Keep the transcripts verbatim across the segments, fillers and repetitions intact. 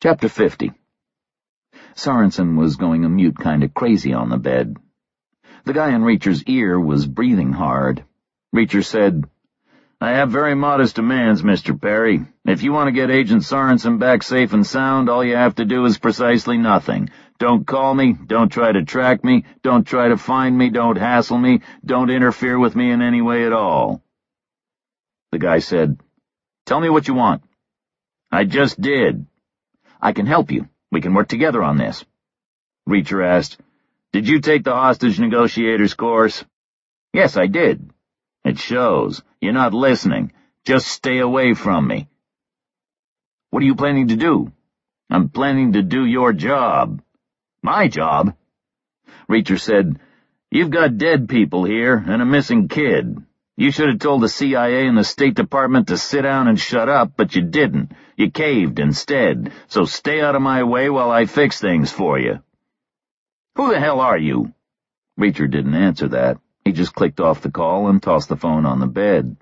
Chapter fifty. Sorensen was going a mute kind of crazy on the bed. The guy in Reacher's ear was breathing hard. Reacher said, "I have very modest demands, Mister Perry. If you want to get Agent Sorensen back safe and sound, all you have to do is precisely nothing. Don't call me, don't try to track me, don't try to find me, don't hassle me, don't interfere with me in any way at all." The guy said, "Tell me what you want." "I just did." "I can help you. We can work together on this." Reacher asked, "Did you take the hostage negotiators course?" "Yes, I did." "It shows. You're not listening. Just stay away from me." "What are you planning to do?" "I'm planning to do your job." "My job?" Reacher said, "You've got dead people here and a missing kid. You should have told the C I A and the State Department to sit down and shut up, but you didn't. You caved instead, so stay out of my way while I fix things for you." "Who the hell are you?" Reacher didn't answer that. He just clicked off the call and tossed the phone on the bed.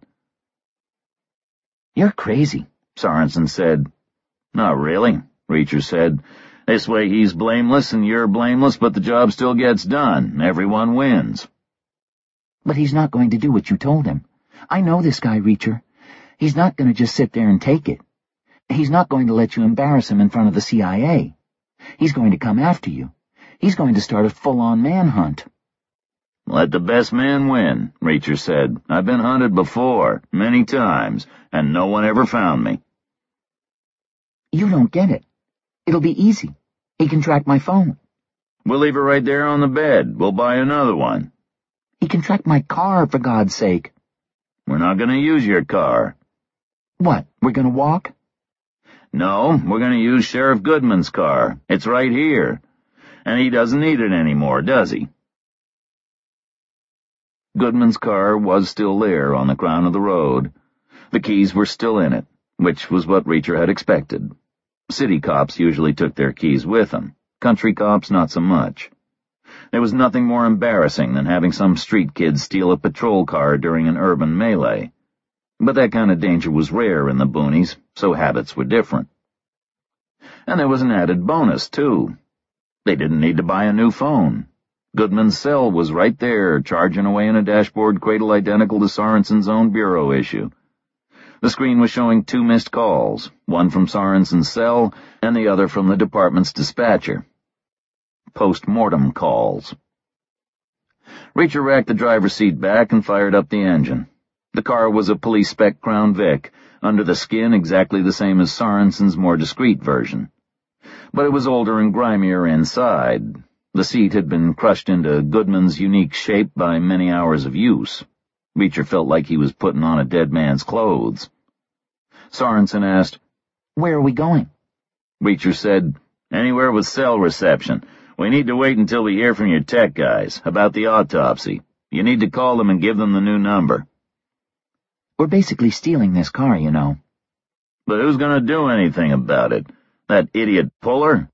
"You're crazy," Sorensen said. "Not really," Reacher said. "This way he's blameless and you're blameless, but the job still gets done. Everyone wins." "But he's not going to do what you told him. I know this guy, Reacher. He's not going to just sit there and take it. He's not going to let you embarrass him in front of the C I A. He's going to come after you. He's going to start a full-on manhunt." "Let the best man win," Reacher said. "I've been hunted before, many times, and no one ever found me." "You don't get it. It'll be easy. He can track my phone." "We'll leave it right there on the bed. We'll buy another one." "He can track my car, for God's sake." "We're not going to use your car." "What, we're going to walk?" "No, we're going to use Sheriff Goodman's car. It's right here. And he doesn't need it anymore, does he?" Goodman's car was still there on the crown of the road. The keys were still in it, which was what Reacher had expected. City cops usually took their keys with them. Country cops, not so much. There was nothing more embarrassing than having some street kid steal a patrol car during an urban melee. But that kind of danger was rare in the boonies, so habits were different. And there was an added bonus, too. They didn't need to buy a new phone. Goodman's cell was right there, charging away in a dashboard cradle identical to Sorensen's own bureau issue. The screen was showing two missed calls, one from Sorensen's cell and the other from the department's dispatcher. Post-mortem calls. Reacher racked the driver's seat back and fired up the engine. The car was a police spec Crown Vic, under the skin exactly the same as Sorensen's more discreet version. But it was older and grimier inside. The seat had been crushed into Goodman's unique shape by many hours of use. Reacher felt like he was putting on a dead man's clothes. Sorensen asked, "Where are we going?" Reacher said, "Anywhere with cell reception. We need to wait until we hear from your tech guys about the autopsy. You need to call them and give them the new number." "We're basically stealing this car, you know." "But who's going to do anything about it? That idiot Puller?"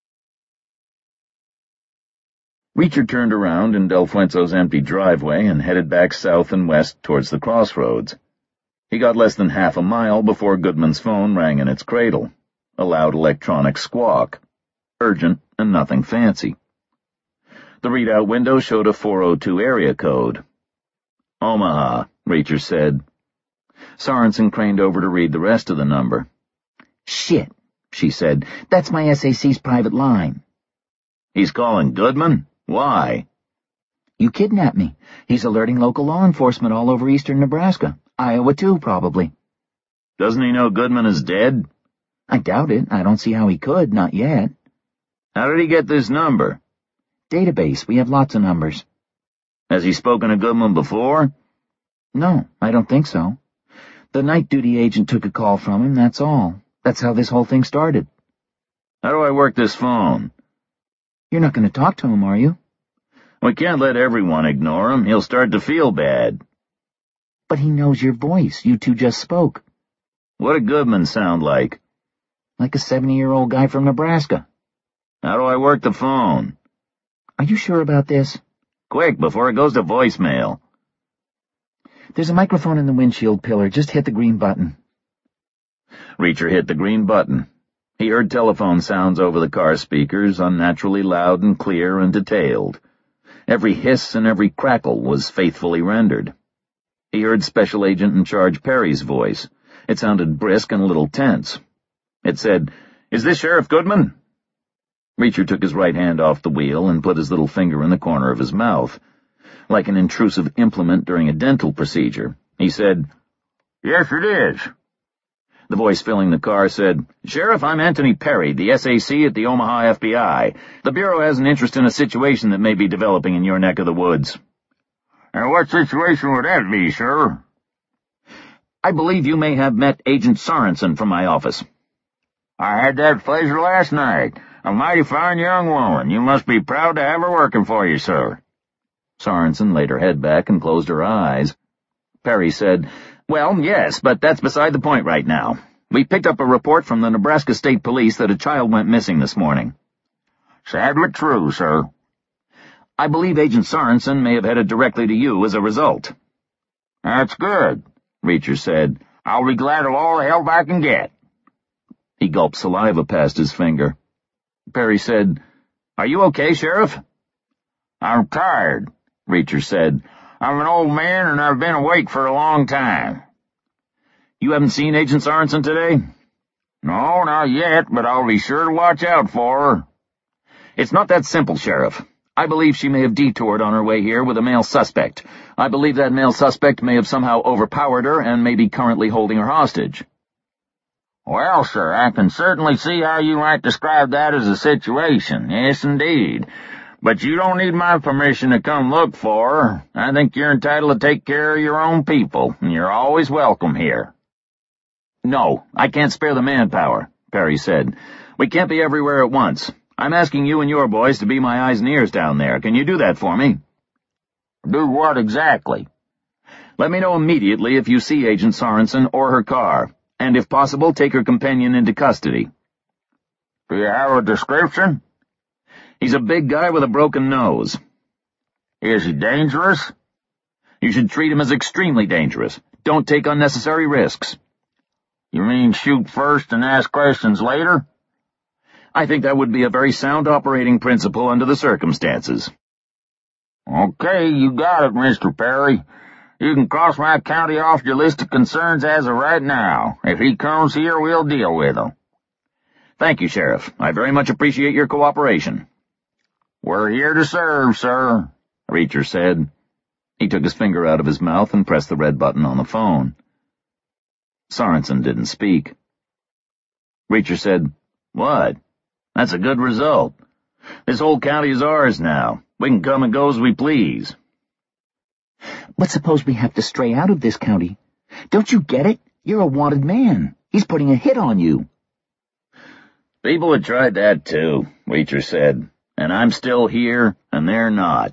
Reacher turned around in Del Fuente's empty driveway and headed back south and west towards the crossroads. He got less than half a mile before Goodman's phone rang in its cradle. A loud electronic squawk. Urgent and nothing fancy. The readout window showed a four oh two area code. "Omaha," Reacher said. Sorensen craned over to read the rest of the number. "Shit," she said. "That's my S A C's private line." "He's calling Goodman? Why?" "You kidnapped me. He's alerting local law enforcement all over eastern Nebraska. Iowa, too, probably." "Doesn't he know Goodman is dead?" "I doubt it. I don't see how he could, not yet." "How did he get this number?" "Database. We have lots of numbers." "Has he spoken to Goodman before?" "No, I don't think so. The night duty agent took a call from him, that's all. That's how this whole thing started." "How do I work this phone?" "You're not going to talk to him, are you?" "We can't let everyone ignore him. He'll start to feel bad." "But he knows your voice. You two just spoke." "What did Goodman sound like?" "Like a seventy-year-old guy from Nebraska." "How do I work the phone?" "Are you sure about this?" "Quick, before it goes to voicemail." "There's a microphone in the windshield pillar. Just hit the green button." Reacher hit the green button. He heard telephone sounds over the car speakers, unnaturally loud and clear and detailed. Every hiss and every crackle was faithfully rendered. He heard Special Agent in Charge Perry's voice. It sounded brisk and a little tense. It said, "Is this Sheriff Goodman?" Reacher took his right hand off the wheel and put his little finger in the corner of his mouth. Like an intrusive implement during a dental procedure, he said, "Yes, it is." The voice filling the car said, "Sheriff, I'm Anthony Perry, the S A C at the Omaha F B I. The Bureau has an interest in a situation that may be developing in your neck of the woods." "And what situation would that be, sir?" "I believe you may have met Agent Sorensen from my office." "I had that pleasure last night. A mighty fine young woman. You must be proud to have her working for you, sir." Sorensen laid her head back and closed her eyes. Perry said, "Well, yes, but that's beside the point right now. We picked up a report from the Nebraska State Police that a child went missing this morning." "Sadly true, sir." "I believe Agent Sorensen may have headed directly to you as a result." "That's good," Reacher said. "I'll be glad of all the help I can get." He gulped saliva past his finger. Perry said, "Are you okay, Sheriff?" "I'm tired," Reacher said. "I'm an old man and I've been awake for a long time." "You haven't seen Agent Sorensen today?" "No, not yet, but I'll be sure to watch out for her." "It's not that simple, Sheriff. I believe she may have detoured on her way here with a male suspect. I believe that male suspect may have somehow overpowered her and may be currently holding her hostage." "Well, sir, I can certainly see how you might describe that as a situation. Yes, indeed. But you don't need my permission to come look for her. I think you're entitled to take care of your own people, and you're always welcome here." "No, I can't spare the manpower," Perry said. "We can't be everywhere at once. I'm asking you and your boys to be my eyes and ears down there. Can you do that for me?" "Do what exactly?" "Let me know immediately if you see Agent Sorensen or her car, and if possible, take her companion into custody." "Do you have a description?" "He's a big guy with a broken nose." "Is he dangerous?" "You should treat him as extremely dangerous. Don't take unnecessary risks." "You mean shoot first and ask questions later?" "I think that would be a very sound operating principle under the circumstances." "Okay, you got it, Mister Perry. You can cross my county off your list of concerns as of right now. If he comes here, we'll deal with him." "Thank you, Sheriff. I very much appreciate your cooperation." "We're here to serve, sir," Reacher said. He took his finger out of his mouth and pressed the red button on the phone. Sorensen didn't speak. Reacher said, "What? That's a good result. This whole county is ours now. We can come and go as we please." "But suppose we have to stray out of this county? Don't you get it? You're a wanted man. He's putting a hit on you." "People have tried that too," Reacher said, "and I'm still here, and they're not."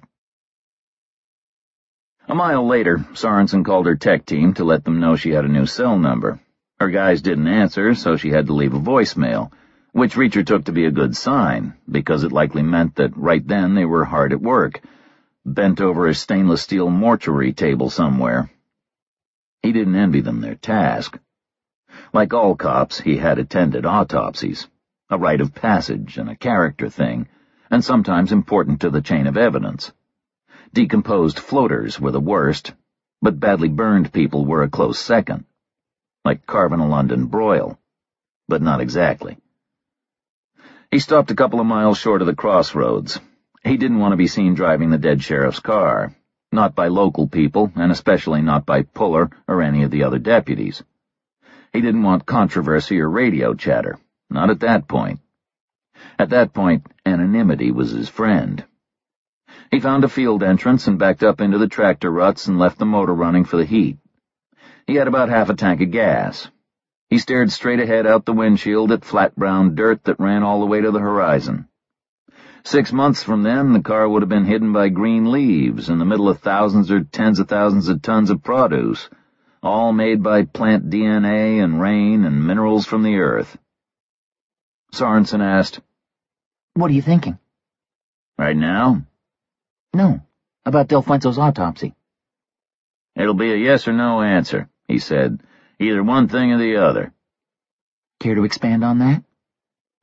A mile later, Sorensen called her tech team to let them know she had a new cell number. Her guys didn't answer, so she had to leave a voicemail, which Reacher took to be a good sign, because it likely meant that right then they were hard at work, bent over a stainless steel mortuary table somewhere. He didn't envy them their task. Like all cops, he had attended autopsies, a rite of passage and a character thing, and sometimes important to the chain of evidence. Decomposed floaters were the worst, but badly burned people were a close second. Like carving a London broil, but not exactly. He stopped a couple of miles short of the crossroads. He didn't want to be seen driving the dead sheriff's car, not by local people, and especially not by Puller or any of the other deputies. He didn't want controversy or radio chatter, not at that point. At that point, anonymity was his friend. He found a field entrance and backed up into the tractor ruts and left the motor running for the heat. He had about half a tank of gas. He stared straight ahead out the windshield at flat brown dirt that ran all the way to the horizon. Six months from then, the car would have been hidden by green leaves in the middle of thousands or tens of thousands of tons of produce, all made by plant D N A and rain and minerals from the earth. Sorensen asked, "What are you thinking?" "Right now?" "No, about Delfuento's autopsy." "It'll be a yes or no answer," he said. "Either one thing or the other." "Care to expand on that?"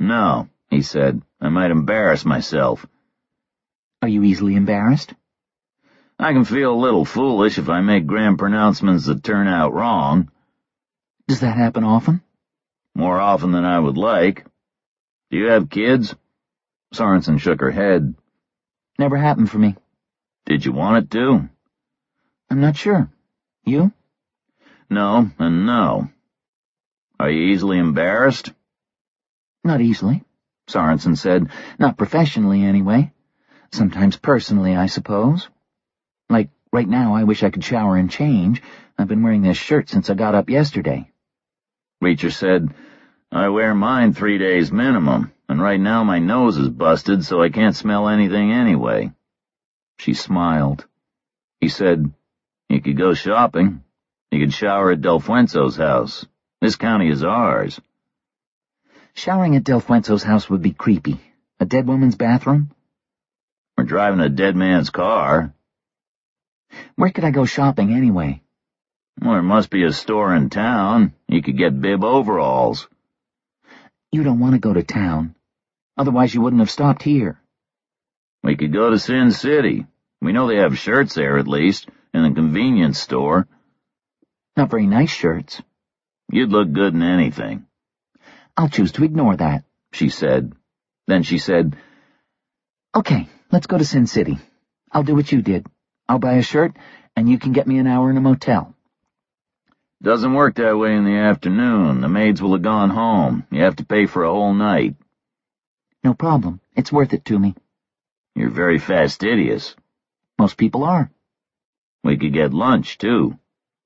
No, he said. I might embarrass myself. Are you easily embarrassed? I can feel a little foolish if I make grand pronouncements that turn out wrong. Does that happen often? More often than I would like. Do you have kids? Sorensen shook her head. Never happened for me. Did you want it to? I'm not sure. You? No, and no. Are you easily embarrassed? Not easily, Sorensen said. Not professionally, anyway. Sometimes personally, I suppose. Like, right now, I wish I could shower and change. I've been wearing this shirt since I got up yesterday. Reacher said, I wear mine three days minimum, and right now my nose is busted, so I can't smell anything anyway. She smiled. He said, You could go shopping. You could shower at Del Fuenzo's house. This county is ours. Showering at Del Fuenzo's house would be creepy. A dead woman's bathroom? We're driving a dead man's car. Where could I go shopping anyway? Well, there must be a store in town. You could get bib overalls. You don't want to go to town. Otherwise you wouldn't have stopped here. We could go to Sin City. We know they have shirts there, at least, in a convenience store. Not very nice shirts. You'd look good in anything. I'll choose to ignore that, she said. Then she said, Okay, let's go to Sin City. I'll do what you did. I'll buy a shirt, and you can get me an hour in a motel. Doesn't work that way in the afternoon. The maids will have gone home. You have to pay for a whole night. No problem. It's worth it to me. You're very fastidious. Most people are. We could get lunch, too.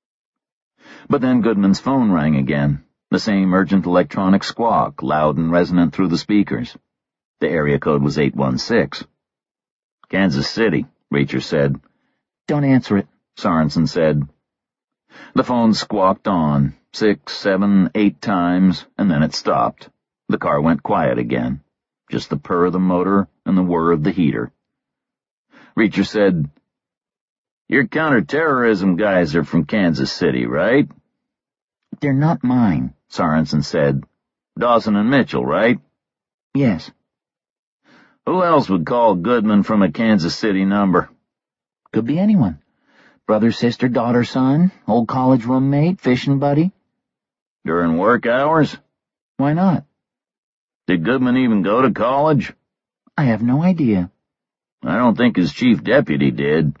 But then Goodman's phone rang again. The same urgent electronic squawk, loud and resonant through the speakers. The area code was eight one six. Kansas City, Reacher said. Don't answer it, Sorensen said. The phone squawked on, six, seven, eight times, and then it stopped. The car went quiet again. Just the purr of the motor and the whir of the heater. Reacher said, Your counterterrorism guys are from Kansas City, right? They're not mine, Sorensen said. Dawson and Mitchell, right? Yes. Who else would call Goodman from a Kansas City number? Could be anyone. Brother, sister, daughter, son, old college roommate, fishing buddy. During work hours? Why not? Did Goodman even go to college? I have no idea. I don't think his chief deputy did.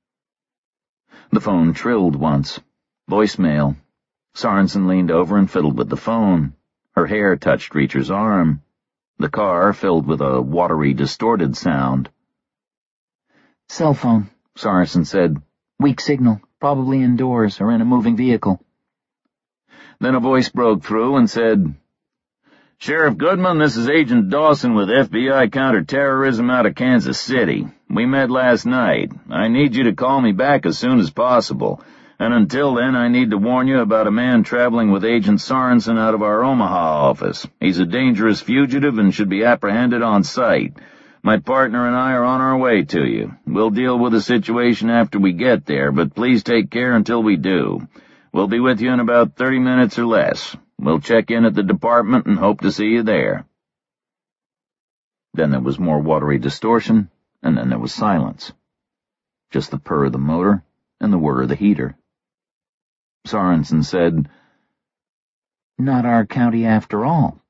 The phone trilled once. Voicemail. Sorensen leaned over and fiddled with the phone. Her hair touched Reacher's arm. The car filled with a watery, distorted sound. Cell phone, Sorensen said. Weak signal, probably indoors or in a moving vehicle. Then a voice broke through and said, Sheriff Goodman, this is Agent Dawson with F B I Counterterrorism out of Kansas City. We met last night. I need you to call me back as soon as possible. And until then, I need to warn you about a man traveling with Agent Sorensen out of our Omaha office. He's a dangerous fugitive and should be apprehended on sight. My partner and I are on our way to you. We'll deal with the situation after we get there, but please take care until we do. We'll be with you in about thirty minutes or less. We'll check in at the department and hope to see you there. Then there was more watery distortion, and then there was silence. Just the purr of the motor and the whir of the heater. Sorensen said, Not our county after all.